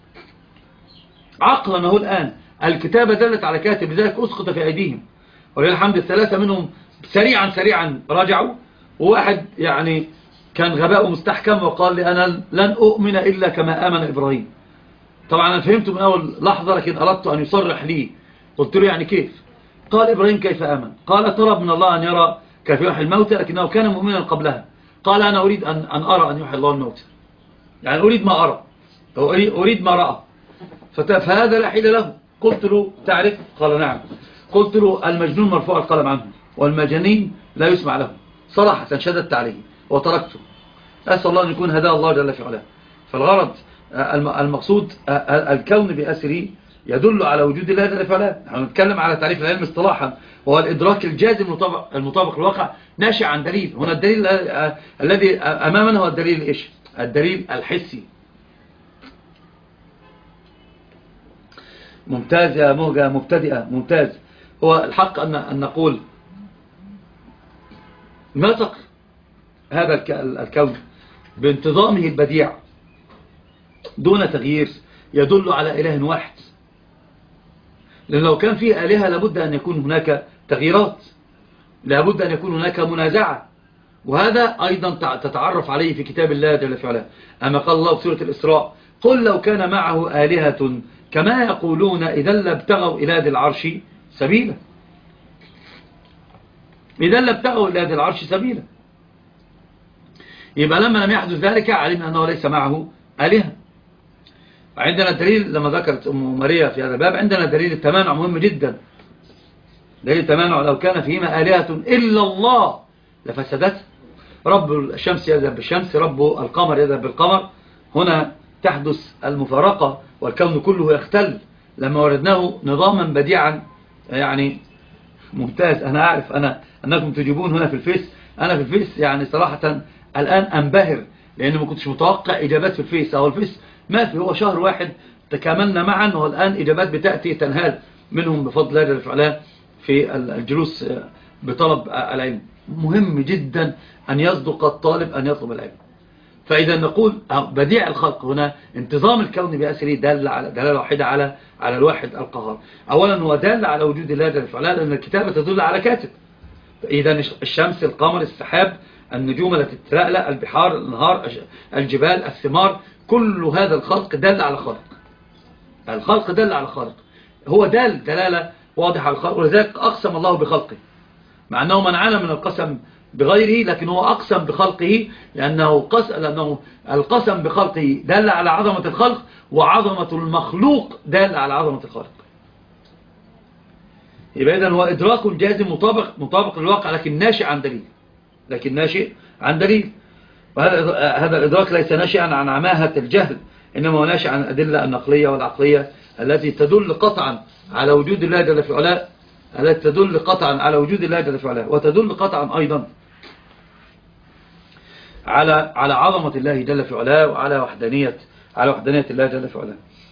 عقلا هو الآن الكتابة دلت على كاتب، لذلك أسقط في أيديهم، ولله الحمد الثلاثة منهم سريعا سريعا رجعوا، وواحد يعني كان غباء مستحكم وقال لي: أنا لن أؤمن إلا كما آمن إبراهيم. طبعا أنا فهمت من أول لحظة، لكن أردت أن يصرح لي. قلت له: يعني كيف؟ قال: إبراهيم كيف آمن؟ قال: طلب من الله أن يرى كيف يحيي الموتى، لكنه كان مؤمنا قبلها. قال: أنا أريد أن, أن أرى أن يحيي الله الموتى، يعني أريد ما أرى، أريد ما رأى. فهذا لا حيل له. قلت له: تعرف؟ قال: نعم. قلت له: المجنون مرفوع القلم عنه، والمجانين لا يسمع له. صراحة شددت عليه وتركته. أسأل الله أن يكون هداه الله جل في علاه. فالغرض المقصود الكون بأسره يدل على وجود الله جل في علاه. نحن نتكلم على تعريف العلم اصطلاحا، وهو الإدراك الجازم المطابق, المطابق للواقع ناشئ عن دليل. هنا الدليل الذي أمامنا هو الدليل إيش؟ الدليل الحسي. ممتاز يا موجة مبتدئة، ممتاز. هو الحق أن, أن نقول نطق هذا الكون بانتظامه البديع دون تغيير يدل على إله واحد، لأن لو كان فيه آلهة لابد أن يكون هناك تغييرات، لابد أن يكون هناك منازعة، وهذا أيضا تتعرف عليه في كتاب الله جل في علاه. أما قال الله في سورة الإسراء: قل لو كان معه آلهة كما يقولون إذا لابتغوا إلى ذي العرش سبيلا. إذا لابتغوا إلى ذي العرش سبيلا. يبقى لما لم يحدث ذلك علمنا أنه ليس معه آلهة. عندنا دليل لما ذكرت أم ماريا في هذا الباب، عندنا دليل التمانع مهم جدا. دليل التمانع: لو كان فيهما آلهة إلا الله لفسدت. رب الشمس يذهب بالشمس، رب القمر يذهب بالقمر. هنا تحدث المفارقة والكون كله يختل لما وردناه نظاما بديعا. يعني ممتاز. أنا أعرف أنا أنكم تجيبون هنا في الفيس، أنا في الفيس يعني صراحة الآن أنبهر، لأنه ما كنتش متوقع إجابات في الفيس. أو الفيس ما في، هو شهر واحد تكاملنا معا، والآن إجابات بتأتي تنهال منهم بفضل الله جل وعلا في الجلوس بطلب العلم. مهم جدا أن يصدق الطالب أن يطلب العلم. فإذا نقول بديع الخلق هنا انتظام الكون بأسره دل على دلالة واحدة على على الواحد القهار. أولا هو دل على وجود الله جل وعلا، لأن الكتابة تدل على كاتب. إذا الشمس، القمر، السحاب، النجوم التي تتلألأ، البحار، النهار، الجبال، الثمار، كل هذا الخلق دل على خلق. الخلق دل على خلق، هو دل دلالة واضحة على الخلق. ولذلك أقسم الله بخلقه، مع أنه منعنا من القسم بغيره، لكن هو أقسم بخلقه، لأنه, قس... لأنه القسم بخلقه دل على عظمة الخلق، وعظمة المخلوق دل على عظمة الخلق. يبقى إذن هو إدراك جازم مطابق, مطابق للواقع، لكن ناشئ عن دليل، لكن ناشئ عن دليل. وهذا هذا الإدراك ليس ناشئا عن عماهة الجهل، إنما هو ناشئ عن الأدلة النقلية والعقلية التي تدل قطعا على وجود الله جل في علاه، التي تدل قطعا على وجود الله جل في علاه، وتدل قطعا أيضا على على عظمة الله جل في علاه، وعلى وحدانية على وحدانية الله جل في علاه.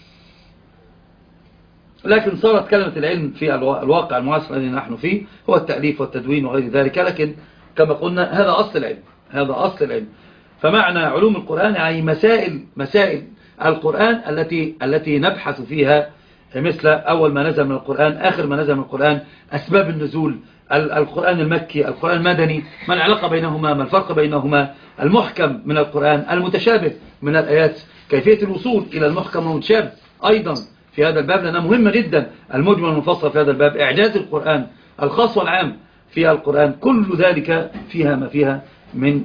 لكن صارت كلمة العلم في الواقع المعاصر الذي نحن فيه هو التأليف والتدوين وغير ذلك، لكن كما قلنا هذا أصل العلم، هذا أصل العلم. فمعنى علوم القرآن يعني مسائل مسائل القرآن التي التي نبحث فيها، مثل أول ما نزل من القرآن، آخر ما نزل من القرآن، أسباب النزول، القرآن المكي، القرآن المدني، ما العلاقة بينهما، ما الفرق بينهما، المحكم من القرآن، المتشابه من الآيات، كيفية الوصول إلى المحكم والمتشابه أيضا في هذا الباب، لأنها مهمة جدا. المجمل والمفصل في هذا الباب، إعجاز القرآن الخاص والعام في القرآن، كل ذلك فيها ما فيها من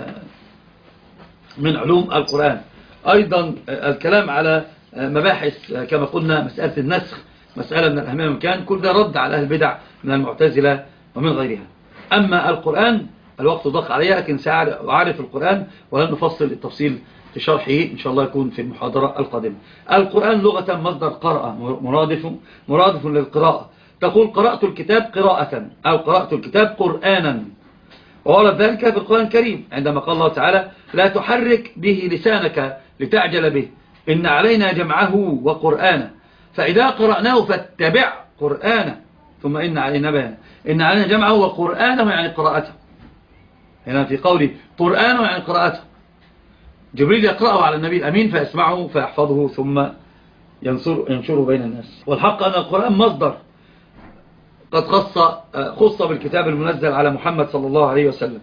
من علوم القرآن. أيضا الكلام على مباحث كما قلنا، مسألة النسخ مسألة من الأهمية، مكان كل ده رد على أهل البدع من المعتزلة ومن غيرها. أما القرآن الوقت ضاق علي، لكن سأعرف القرآن ولن نفصل التفصيل في شرحه إن شاء الله يكون في المحاضرة القادمة. القرآن لغة مصدر قرأ مرادف مرادف للقراءة. تقول قرأت الكتاب قراءة أو قرأت الكتاب قرآنا، وورد ذلك في القرآن الكريم عندما قال الله تعالى لا تحرك به لسانك لتعجل به إن علينا جمعه وقرآنه فإذا قرأناه فاتبع قرآنه ثم إن علينا بيانه. إن علينا جمعه وقرآنه يعني قراءته، هنا في قوله قرآنه يعني قراءته. جبريل يقرأه على النبي الأمين فيسمعه فيحفظه ثم ينشر ينشره بين الناس. والحق أن القرآن مصدر قد خص خص بالكتاب المنزل على محمد صلى الله عليه وسلم،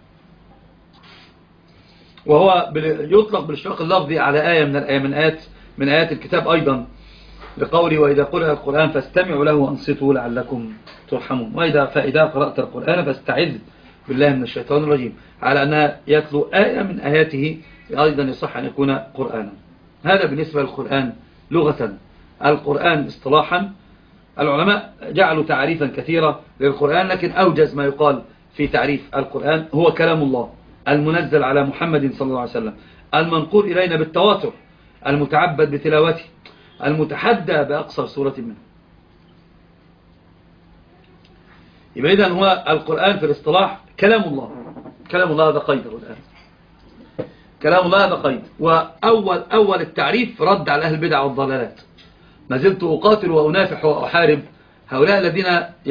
وهو يطلق بالاشتراك اللفظي على آية من الآيات من آيات من آيات الكتاب أيضا لقوله وإذا قرأ القرآن فاستمعوا له وانصتوا لعلكم ترحمون. وإذا فإذا قرأت القرآن فاستعذ بالله من الشيطان الرجيم، على أنها يتلو آية من آياته أيضا يصح أن يكون قرآنا. هذا بالنسبة للقرآن لغة. القرآن اصطلاحا العلماء جعلوا تعريفا كثيرة للقرآن، لكن أوجز ما يقال في تعريف القرآن هو كلام الله المنزل على محمد صلى الله عليه وسلم، المنقول إلينا بالتواتر، المتعبد بتلاوته، المتحدى بأقصر سورة منه. يبقى إذن هو القرآن في الاصطلاح كلام الله. كلام الله هذا قيد الآن، كلام الله هذا قيد. وأول أول التعريف رد على أهل البدع والضلالات. ما زلت أقاتل وأنافح وأحارب هؤلاء الذين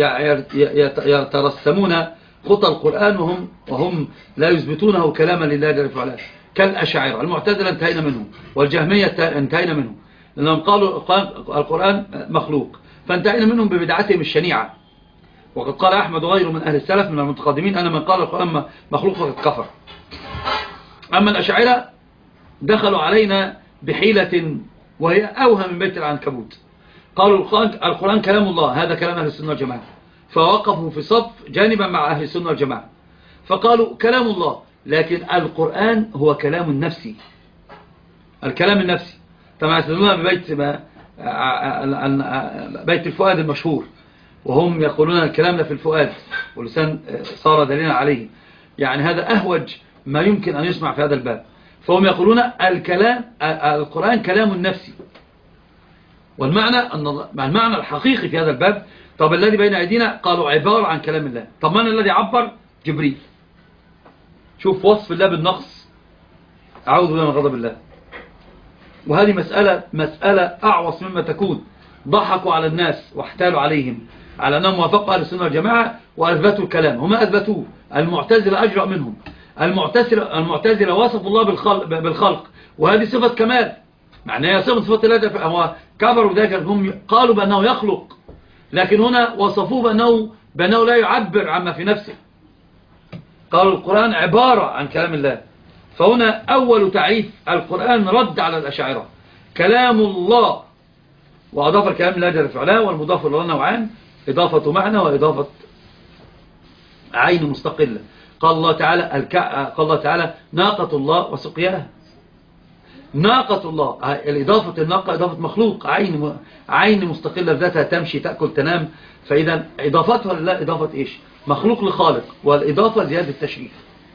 يترسمون خطى القرآن وهم, وهم لا يثبتونه كلاما لله جل وعلا، كالأشاعرة. المعتزلة انتهينا منهم، والجهمية انتهينا منهم لأنهم قالوا القرآن مخلوق، فانتهينا منهم ببدعتهم الشنيعة. وقد قال أحمد وغيره من أهل السلف من المتقدمين أن من قال القرآن مخلوق فقد كفر. أما الأشاعرة دخلوا علينا بحيلة وهي أوهى من بيت العنكبوت. قالوا القرآن كلام الله، هذا كلام أهل السنة والجماعة، فوقفوا في صف جانبا مع أهل السنة والجماعة فقالوا كلام الله، لكن القرآن هو كلام النفسي، الكلام النفسي. طبعا يستدلون ببيت بيت الفؤاد المشهور، وهم يقولون الكلام في الفؤاد ولسان صار دليلا عليه. يعني هذا أهوج ما يمكن أن يسمع في هذا الباب. فهم يقولون الكلام القرآن كلام النفسي، والمعنى أن المعنى الحقيقي في هذا الباب. طب الذي بين أيدينا قالوا عبارة عن كلام الله. طب من الذي عبر؟ جبريل. شوف وصف الله بالنقص، أعوذ بالله من غضب الله. وهذه مسألة مسألة أعوص مما تكون. ضحكوا على الناس واحتالوا عليهم على أنهم وافقوا أهل السنة والجماعة وأثبتوا الكلام. هم أثبتوه. المعتزلة أجرأ منهم. المعتزلة المعتزلة وصفوا الله بالخلق, بالخلق وهذه صفة كمال، معناها صفة صفة الله. هو كبروا ذلك، هم قالوا بأنه يخلق، لكن هنا وصفوه بأنه, بأنه لا يعبر عما في نفسه. قالوا القرآن عبارة عن كلام الله. فهنا أول تعريف القرآن رد على الأشاعرة، كلام الله، وأضاف الكلام لله جل وعلا، والمضاف له نوعان، إضافة معنى وإضافة عين مستقلة. قال الله تعالى الك... قال الله تعالى ناقة الله وسقياها. ناقة الله، الإضافة الناقة إضافة مخلوق، عين عين مستقلة بذاتها تمشي تأكل تنام. فإذا إضافتها لله إضافة إيش؟ مخلوق لخالق، والإضافة زيادة التشريف.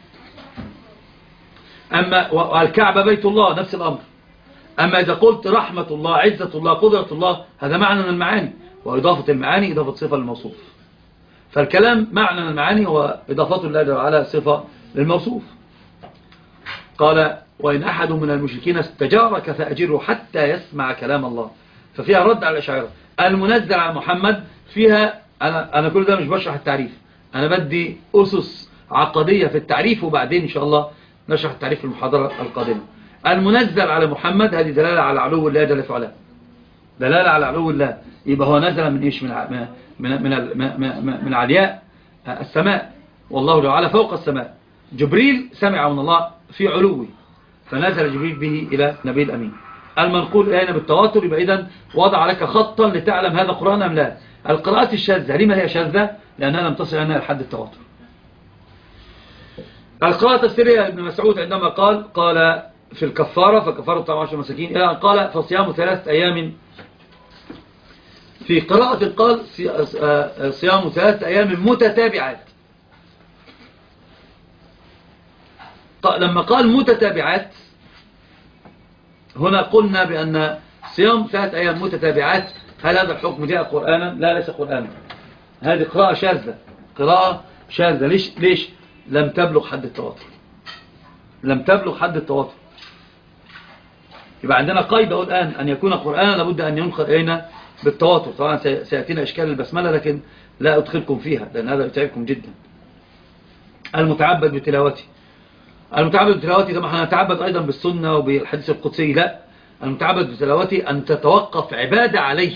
أما والكعبة بيت الله نفس الأمر. أما إذا قلت رحمة الله، عزة الله، قدرة الله، هذا معنى من المعاني، وإضافة المعاني إضافة صفة للموصوف. فالكلام معنى من المعاني وإضافته الله جل وعلا صفة للموصوف. قال وإن أحد من المشركين استجارك فأجره حتى يسمع كلام الله. ففيها رد على الأشاعرة. المنزل على محمد فيها، أنا, أنا كل ده مش بشرح التعريف، أنا بدي أسس عقدية في التعريف، وبعدين إن شاء الله نشرح التعريف في المحاضرة القادمة. المنزل على محمد هذه دلالة على علو الله جل وعلا، دلالة على علو الله. يبقى هو نزل من إيش؟ من من من من, من علياء السماء، والله جل وعلا فوق السماء. جبريل سمع من الله في علوه، فنزل جبريل به إلى نبي الأمين. المنقول إلينا بالتواتر. يبقى إذن وضع لك خطا لتعلم هذا قرآن أم لا. القراءات الشاذة لما هي شاذة؟ لأنها لم تصل لنا لحد التواتر. القراءة السرية ابن مسعود عندما قال قال في الكفارة فكفارة طعام عشر مساكين، إلى أن قال فصيام ثلاثة أيام. في قراءة قال صيام ثلاثة أيام متتابعات. لما قال متتابعات هنا قلنا بأن صيام ثلاث أيام متتابعات، هل هذا الحكم جاء قرآنا؟ لا، ليس قرآنا، هذه قراءة شاذة، قراءة شاذة. ليش؟ ليش؟ لم تبلغ حد التواتر، لم تبلغ حد التواتر. يبقى عندنا قيد الآن أن يكون قرآنا لابد أن ينقل إلينا بالتواتر. طبعا سيأتينا إشكال البسملة لكن لا أدخلكم فيها لأن هذا يتعبكم جدا. المتعبد بتلاوته، المتعبد بتلاوته طبعا احنا نتعبد أيضا بالسنة وبالحديث القدسي، لا، المتعبد بتلاوته أن تتوقف عبادة عليه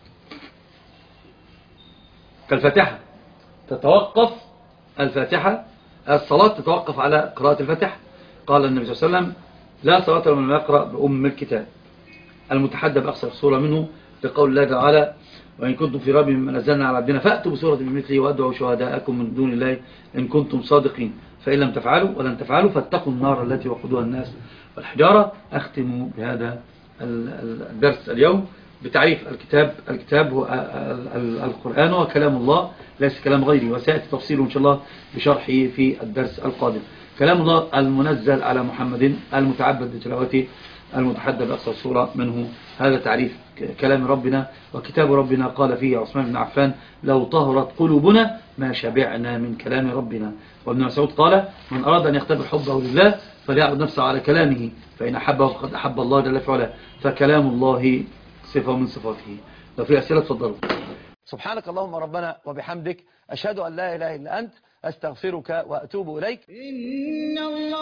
كالفاتحة، تتوقف الفاتحة، الصلاة تتوقف على قراءة الفاتحة. قال النبي صلى الله عليه وسلم لا صلاة لمن يقرأ بأم الكتاب. المتحدى بأقصر سورة منه لقول الله تعالى وإن كنتم في ريب مما نزلنا على عبدنا فأتوا بسورة بمثله وادعوا شهداءكم من دون الله إن كنتم صادقين فإن لم تفعلوا ولن تفعلوا فاتقوا النار التي وقودها الناس والحجارة. أختم بهذا الدرس اليوم بتعريف الكتاب. الكتاب هو القرآن وكلام الله ليس كلام غيري، وسيأتي تفصيله إن شاء الله بشرحه في الدرس القادم. كلام الله المنزل على محمد المتعبد بتلاوته المتحدى بأقصى الصورة منه، هذا تعريف كلام ربنا. وكتاب ربنا قال فيه عثمان بن عفان لو طهرت قلوبنا ما شبعنا من كلام ربنا. وابن مسعود قال من أراد أن يختبر حبه لله فليعبد نفسه على كلامه فإن أحبه فقد أحب الله جل وعلا، فكلام الله صفة من صفاته. لو في أسئلة تفضلوا. سبحانك اللهم ربنا وبحمدك أشهد أن لا إله إلا أنت أستغفرك وأتوب إليك. إن الله